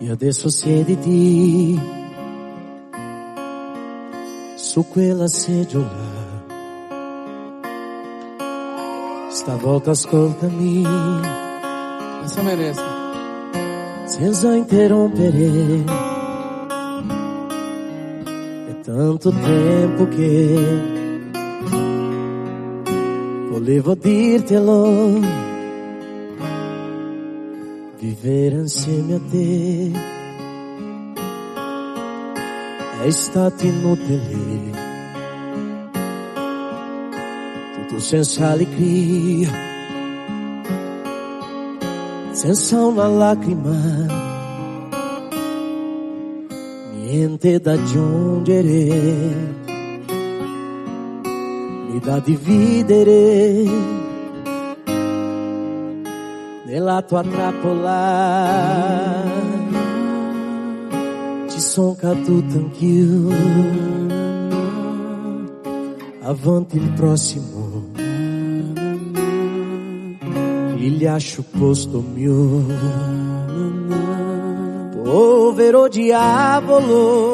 E adesso siediti su quella seggiola. Stavolta ascoltami, Questa merece. senza interrompere. È tanto tempo che volevo dirtelo, vivere insieme a te è stato inutile, tutto senza allegria, senza una lacrima, niente da aggiungere, né da dividere nella tua trappola. Ci son caduto anch'io, avanti il prossimo, gli lascio posto mio. Povero diavolo,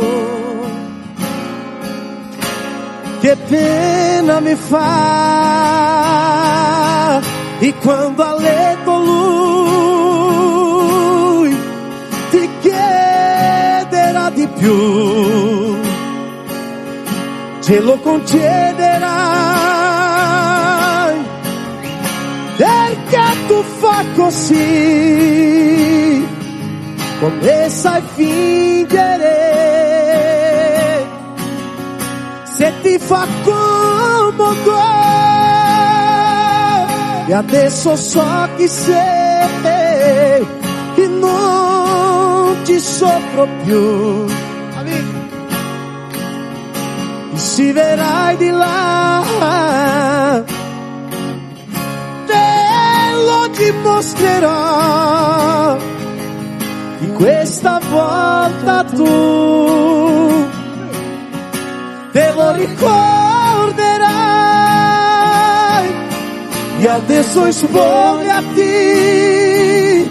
che pena mi fa, e quando a letto lui ti chiederà di più, ce lo concederai, perché tu fa così, come sai fingere, se ti fa comodo. E adesso so chi sei e non ti soffro più. E se verrai di là, te lo dimostrerò, che questa volta tu te lo ricorderai. E adesso spogliati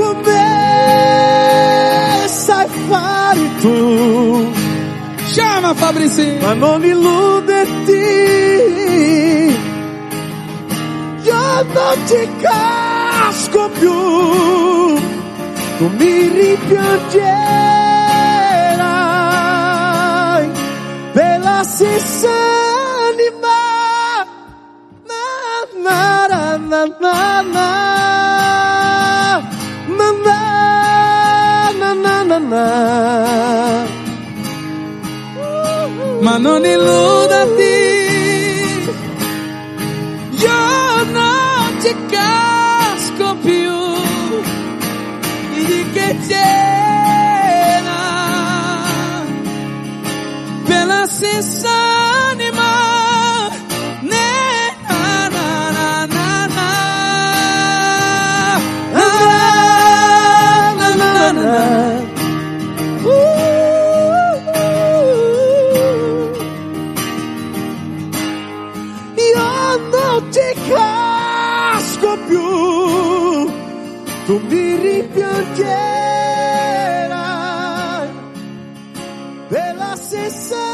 come sai fare tu. Chama, Fabricinho. Ma non illuderti, io non ti casco più, tu mi rimpiangerai per la stessa anima. Na na na na na na na na na. Ma non illudati, io non ti casco più, di che c'era per la stessa anima. Ti casco più, tu mi rimpiangerai per la stessa